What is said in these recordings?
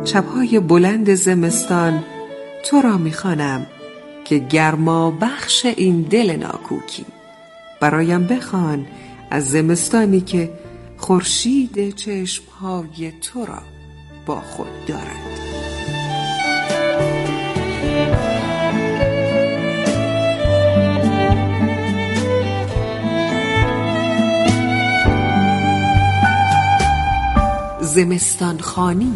شبهای بلند زمستان تو را میخوانم که گرما بخش این دل ناکوکی. برایم بخوان از زمستانی که خورشید چشمهای تو را با خود دارد. زمستان خوانی.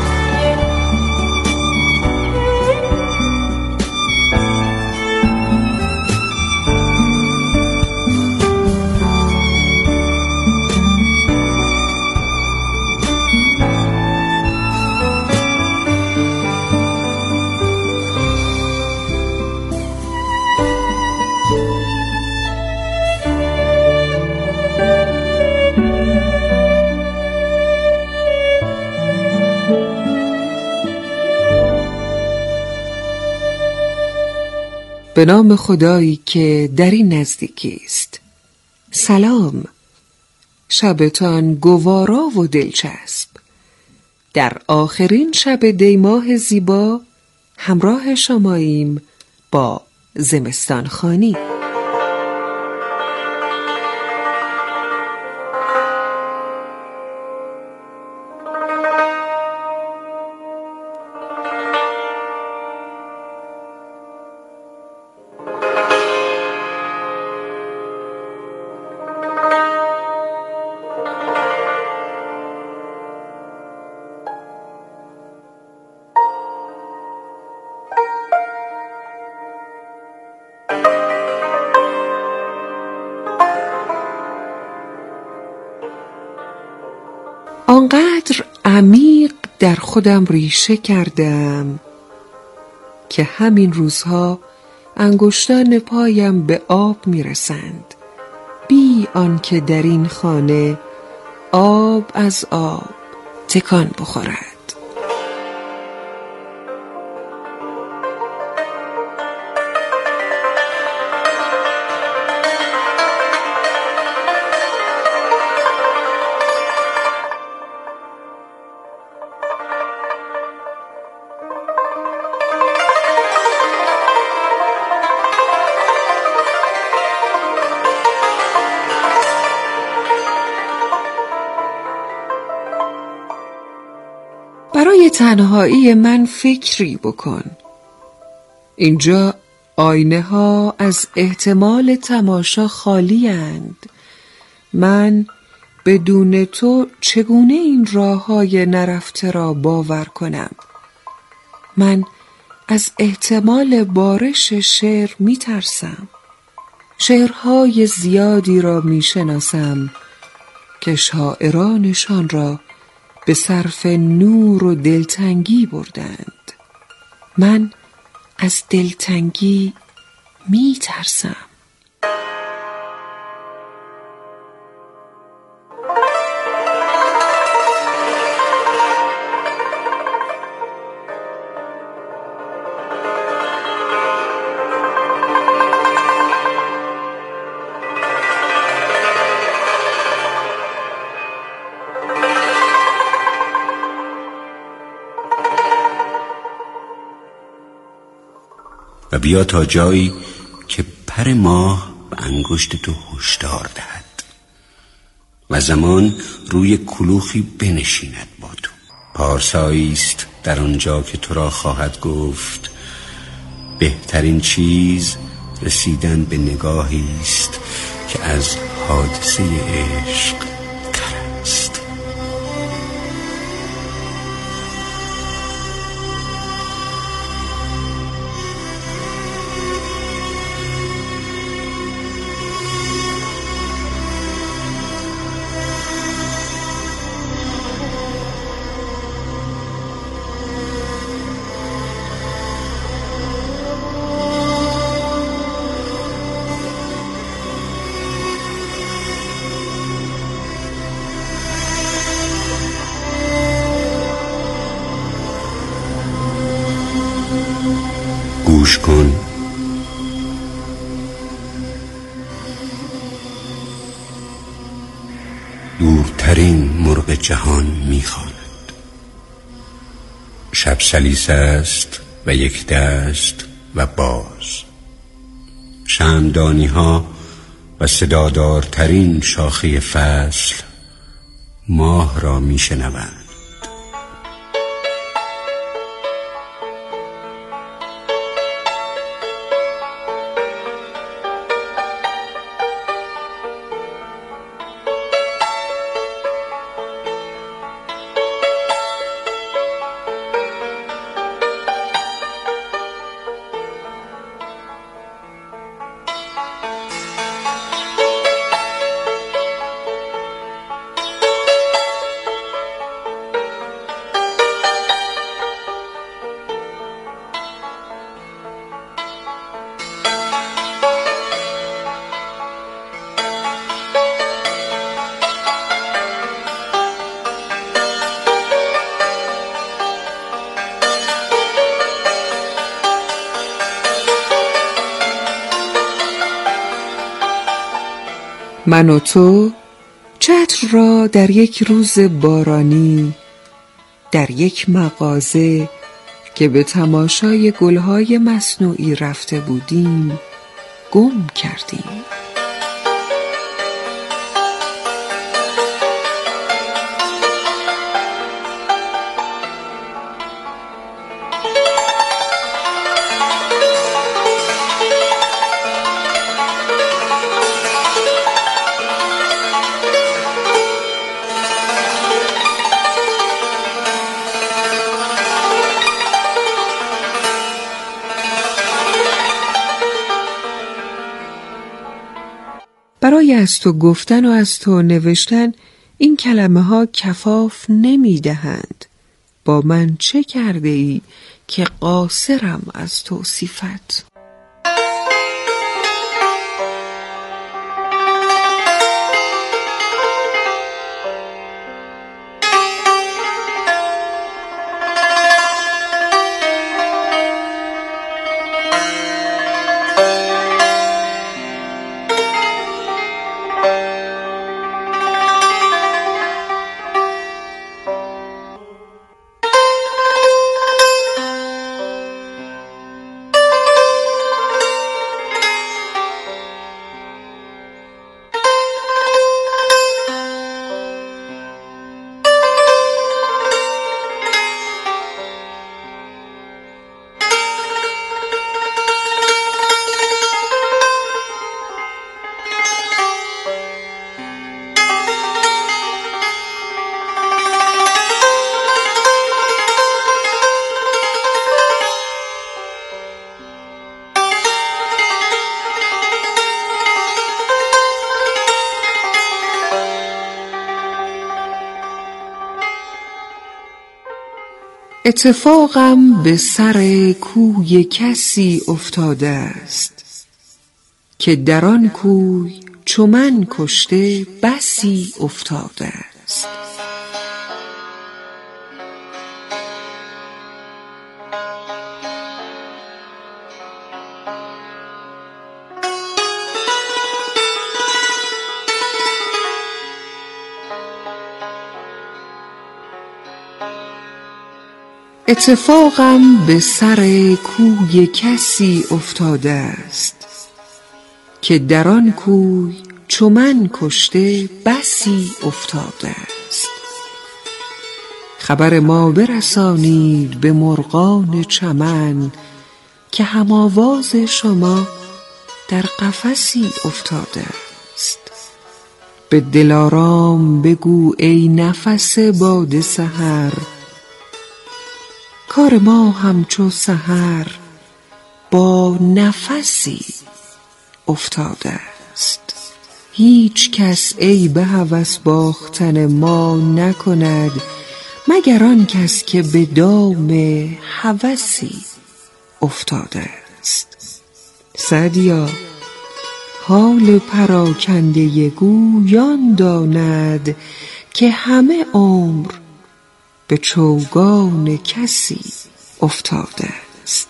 به نام خدایی که در این نزدیکی است. سلام، شبتان گوارا و دلچسب. در آخرین شب دیماه زیبا همراه شماییم با زمستان خوانی. آنقدر عمیق در خودم ریشه کردم که همین روزها انگشتان پایم به آب میرسند، بی آنکه در این خانه آب از آب تکان بخورد. برای تنهایی من فکری بکن. اینجا آینه ها از احتمال تماشا خالی اند. من بدون تو چگونه این راه های نرفته را باور کنم؟ من از احتمال بارش شعر می ترسم. شعرهای زیادی را می شناسم که شاعرانشان را به صرف نور و دلتنگی بردند. من از دلتنگی می ترسم. و بیا تا جایی که پر ماه به انگشت تو هشدار دهد و زمان روی کلوخی بنشیند با تو. پارسایی است در آنجا که تو را خواهد گفت بهترین چیز رسیدن به نگاهی است که از حادثه عشق تر است. گوش کن. دورترین مرغ جهان میخواند. شب سلیس است و یک دست و باز. شمعدانی ها و صدادارترین شاخه فصل ماه را می شنوند. من و تو چتر را در یک روز بارانی در یک مغازه که به تماشای گلهای مصنوعی رفته بودیم گم کردیم. برای از تو گفتن و از تو نوشتن این کلمه ها کفاف نمی دهند. با من چه کرده ای که قاصرم از توصیفت؟ اتفاقم به سر کوی کسی افتاده است که در آن کوی چو من کشته بسی افتاده است. اتفاقم به سر کوی کسی افتاده است که در آن کوی چو من کشته بسی افتاده است. خبر ما برسانید به مرغان چمن که هم آواز شما در قفسی افتاده است. به دلارام بگو ای نفس باد سحر کار ما همچو سحر با نفسی افتاده است. هیچ کس عیب هوس باختن ما نکند مگر آن کس که به دام هوسی افتاده است. سعدیا حال پراکنده گویان داند که همه عمر به چوگان کسی افتاده است.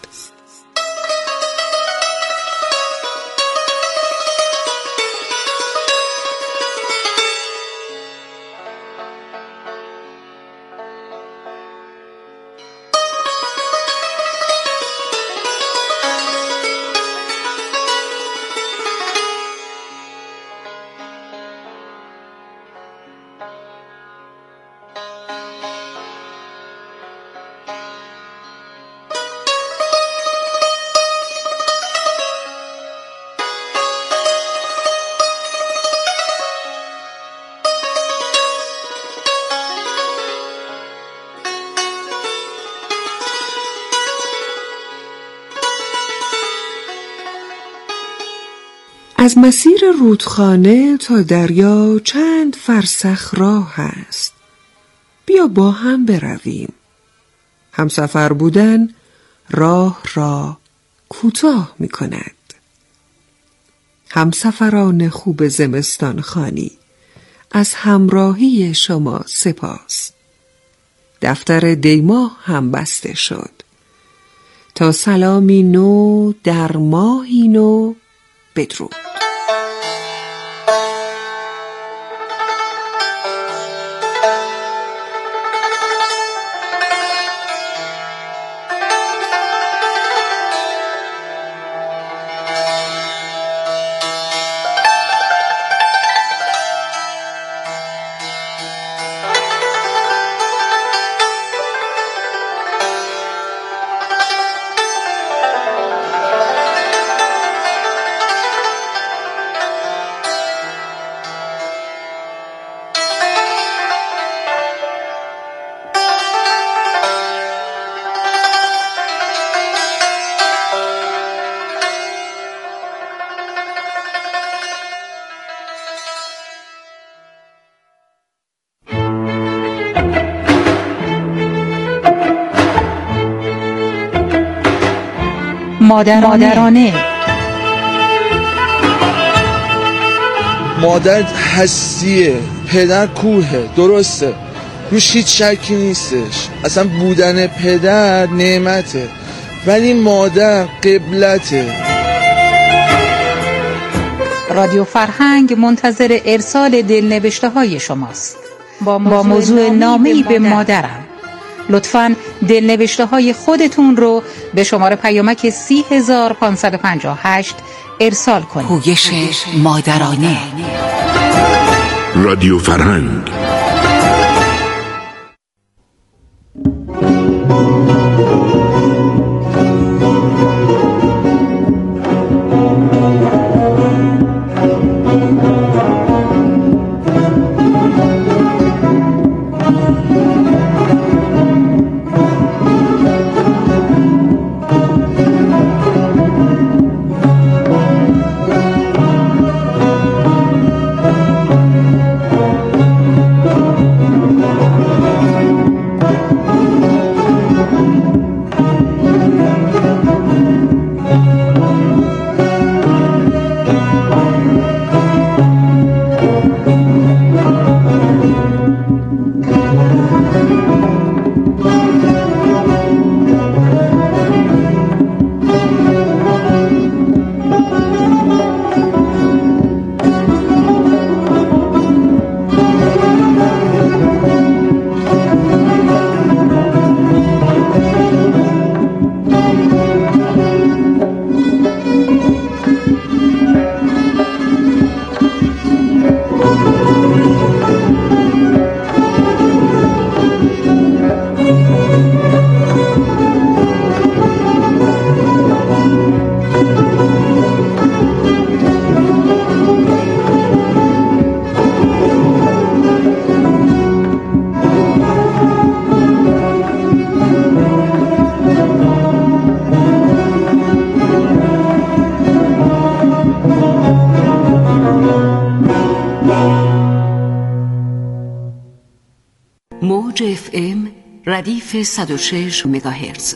از مسیر رودخانه تا دریا چند فرسخ راه است. بیا با هم برویم. همسفر بودن راه را کوتاه می کند. همسفران خوب زمستان خانی، از همراهی شما سپاس. دفتر دیماه هم بسته شد. تا سلامی نو در ماهی نو، بدرود. مادرانه. مادر هستیه، پدر کوهه، درسته، روش هیچ شکی نیستش. اصلا بودن پدر نعمته، ولی مادر قبلته. رادیو فرهنگ منتظر ارسال دلنوشته های شماست با موضوع نامه‌ای به مادرم. لطفاً دلنوشته های خودتون رو به شماره پیامک 30558 ارسال کنید. پویش مادرانه. رادیو فرهنگ. موج FM ردیف 106 مگاهرتز.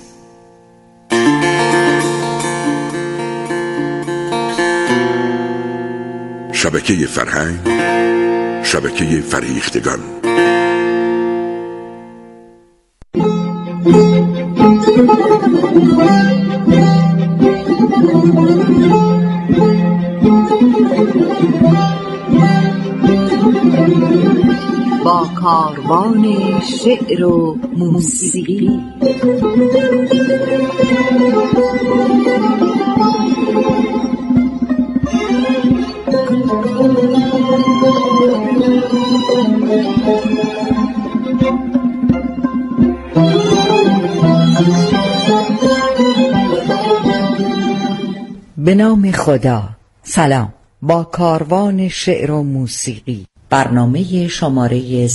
شبکه فرهنگ، شبکه فریختگان. با کاروان شعر و موسیقی. به نام خدا. سلام. با کاروان شعر و موسیقی، برنامه شماره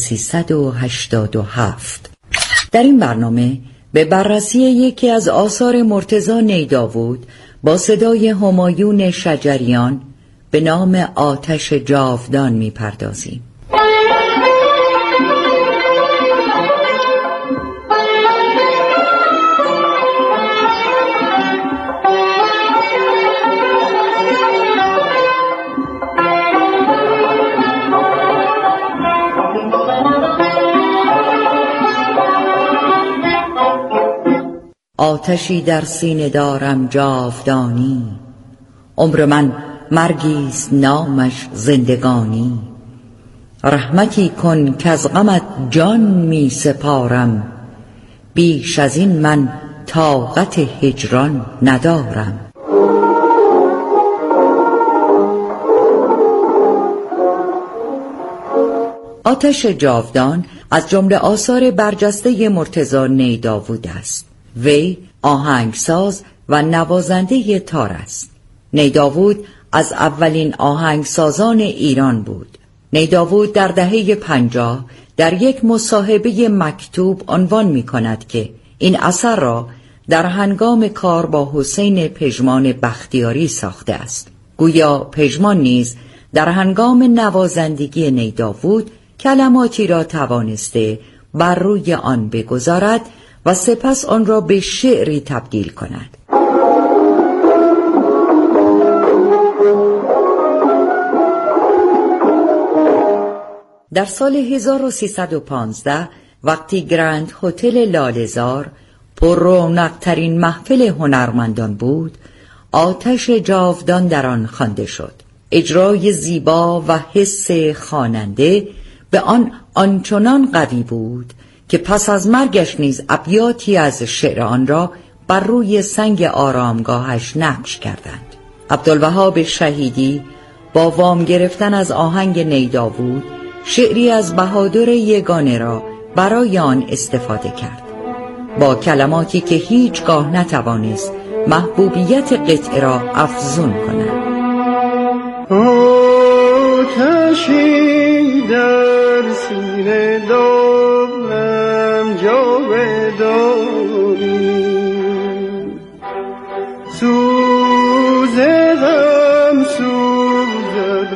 387. در این برنامه به بررسی یکی از آثار مرتضی نیداود با صدای همایون شجریان، به نام آتش جاودان می‌پردازیم. آتشی در سینه دارم جاودانی، عمر من مرگیست نامش زندگانی. رحمتی کن که از غمت جان می سپارم، بیش از این من طاقت هجران ندارم. آتش جاودان از جمله آثار برجسته مرتضی نیداوود است. وی آهنگساز و نوازنده تار است. نیداوود از اولین آهنگسازان ایران بود. نیداوود در دهه 50 در یک مصاحبه مکتوب عنوان می کند که این اثر را در هنگام کار با حسین پژمان بختیاری ساخته است. گویا پژمان نیز در هنگام نوازندگی نیداوود کلماتی را توانسته بر روی آن بگذارد و سپس آن را به شعری تبدیل کند. در سال 1315 وقتی گرند هتل لاله‌زار پر رونق‌ترین محفل هنرمندان بود، آتش جاودان در آن خوانده شد. اجرای زیبا و حس خواننده به آن آنچنان قوی بود که پس از مرگش نیز ابیاتی از شعر آن را بر روی سنگ آرامگاهش نقش کردند. عبدالوهاب شهیدی با وام گرفتن از آهنگ نیداوود شعری از بهادر یگانه را برای آن استفاده کرد، با کلماتی که هیچگاه نتوانست محبوبیت قطعه را افزون کند. آتشی در سینه دارم جاودانی، سوز غم سوزد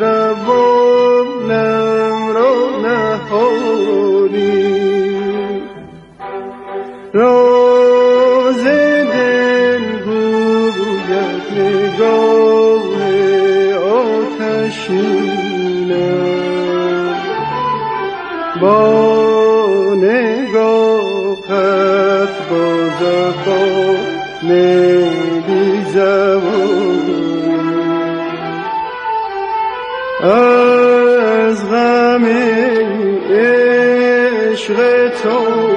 روانم را نهانی، راز دل گوید نگاه آتشینم، با نگاهت باز خانه بی زبانی، از غم عشق تو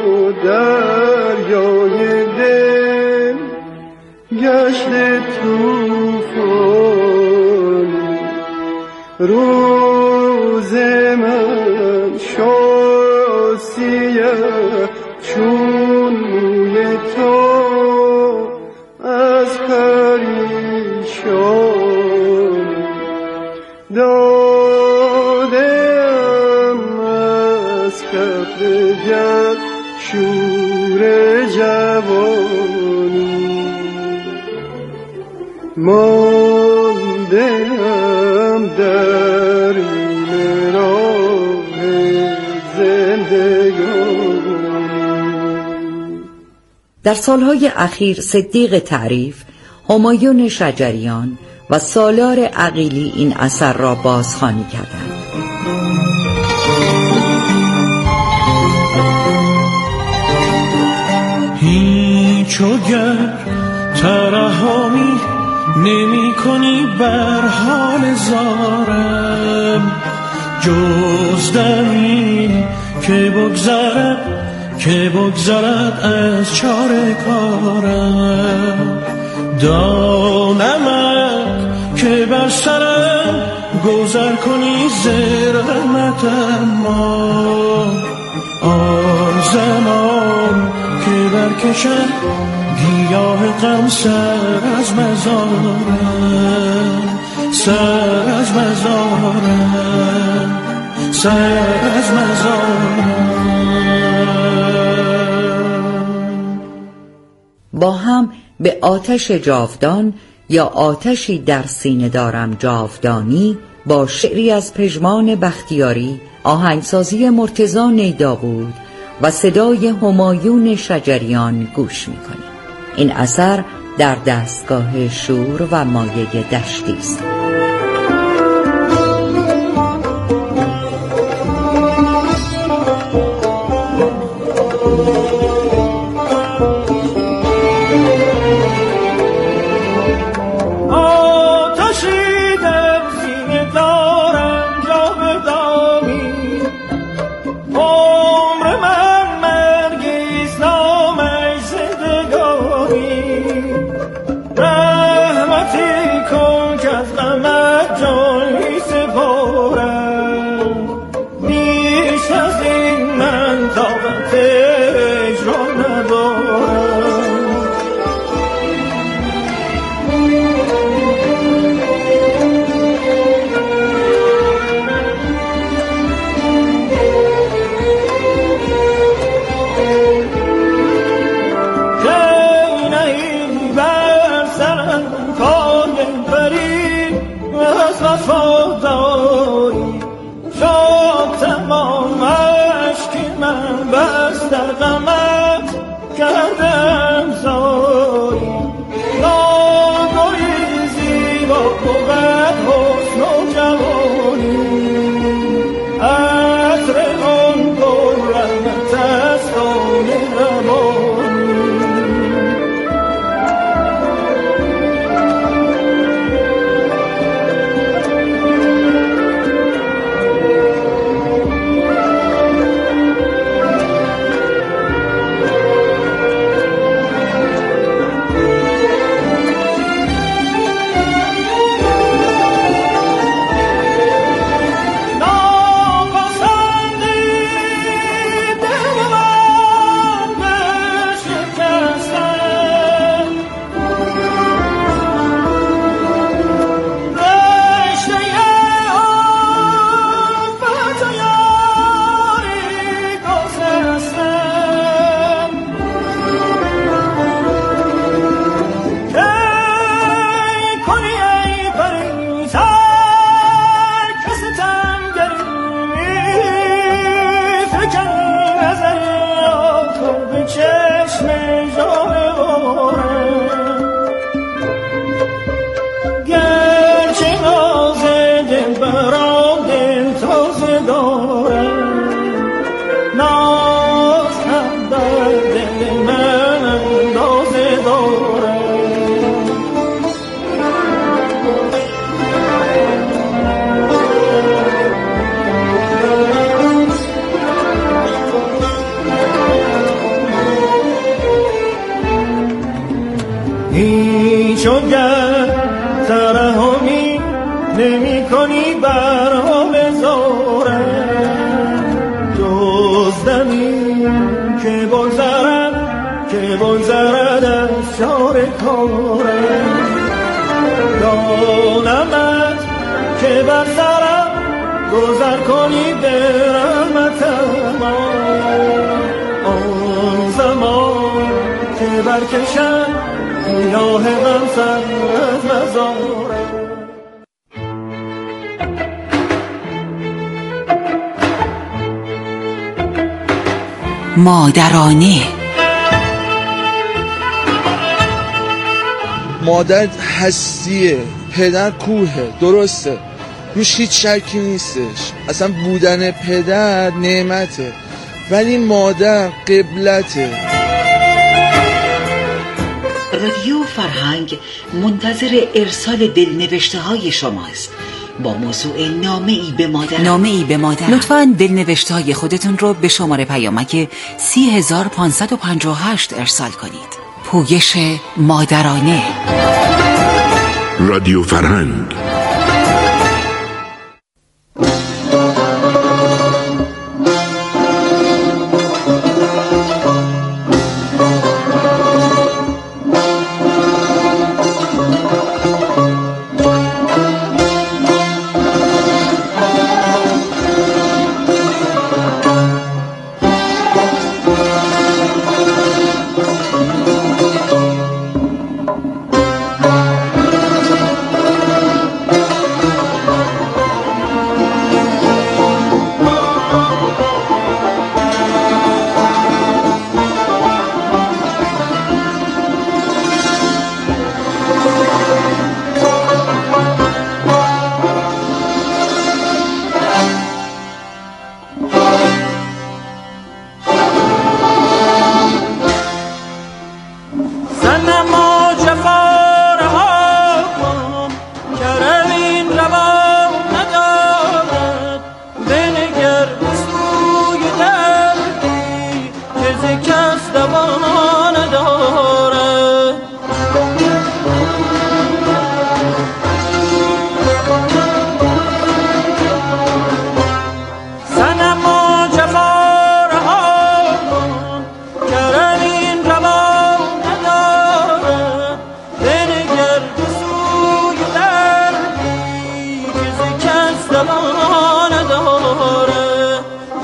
دریای دل گشت طوفانی، روز من شاسیه چون موی تو از پریشانی، دادم از کف جد شور جوانی، ماندم در این راه زندگانی. در سالهای اخیر صدیق تعریف، همایون شجریان و سالار عقیلی این اثر را بازخوانی کردند. هیچ وگر ترحمی نمی کنی بر حال زارم، جز دمی که بگذرد از چاره کارم، دانمت که بر سرم گذر کنی زرمت، اما آن زمان که برکشم گیاه غم سر از مزارم، سر از مزارم، سر از مزارم. با هم به آتش جاودان یا آتشی در سینه دارم جاودانی با شعری از پژمان بختیاری، آهنگسازی مرتضی نیدابود و صدای همایون شجریان گوش می‌کنیم. این اثر در دستگاه شور و مایه دشتی است. مادرانه. مادر هستیه، پدر کوهه، درسته، روش هیچ شکی نیستش، اصلا بودن پدر نعمته، ولی مادر قبلته. رادیو فرهنگ منتظر ارسال دلنوشته های شماست با موضوع نامه‌ای به مادر. لطفاً دلنوشته های خودتون رو به شماره پیامک 30558 ارسال کنید. پویش مادرانه. رادیو فرهنگ. زبان داره.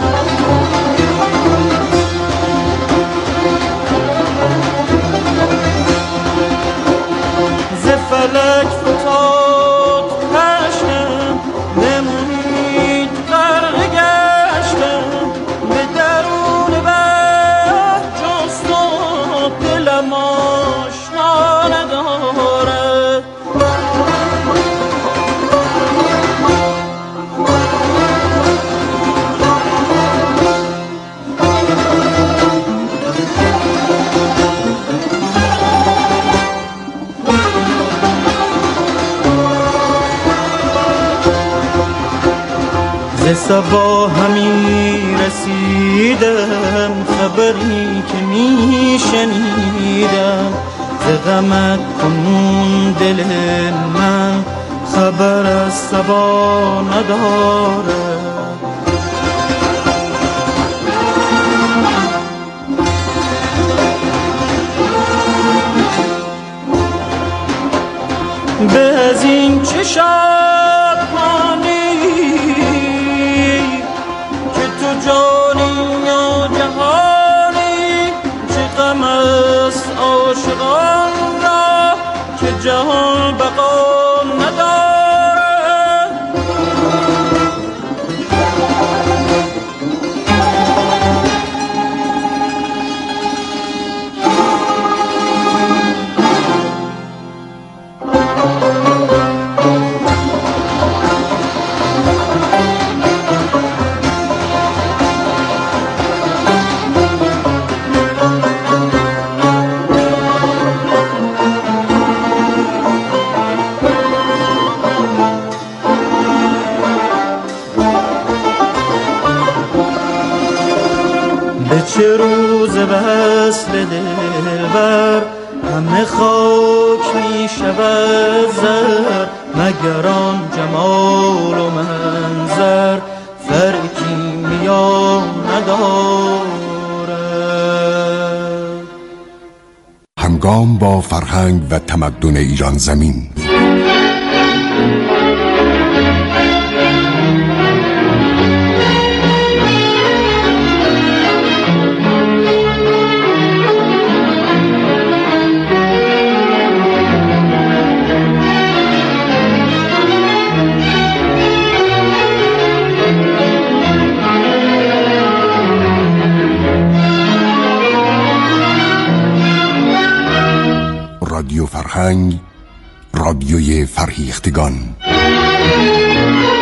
ز فلک فتاد پشم نمونید غرق گشتم، به درون بر جست و دلم آشنا نداره. ز صبا همی رسیدم خبری که می شنیدم، ز غمت کنون دل من خبر از صبا نداره. به از این چه شادمانی که تو جانی یا جهانی، چه غم است عاشقان را که جهان بقا نداره. به چه روز وصل دلبر همه خاک می شود زر، مگر آن جمال و منظر فرقی میان نداره. همگام با فرهنگ و تمدن ایران زمین. رادیو فرهنگ، رادیوی فرهیختگان.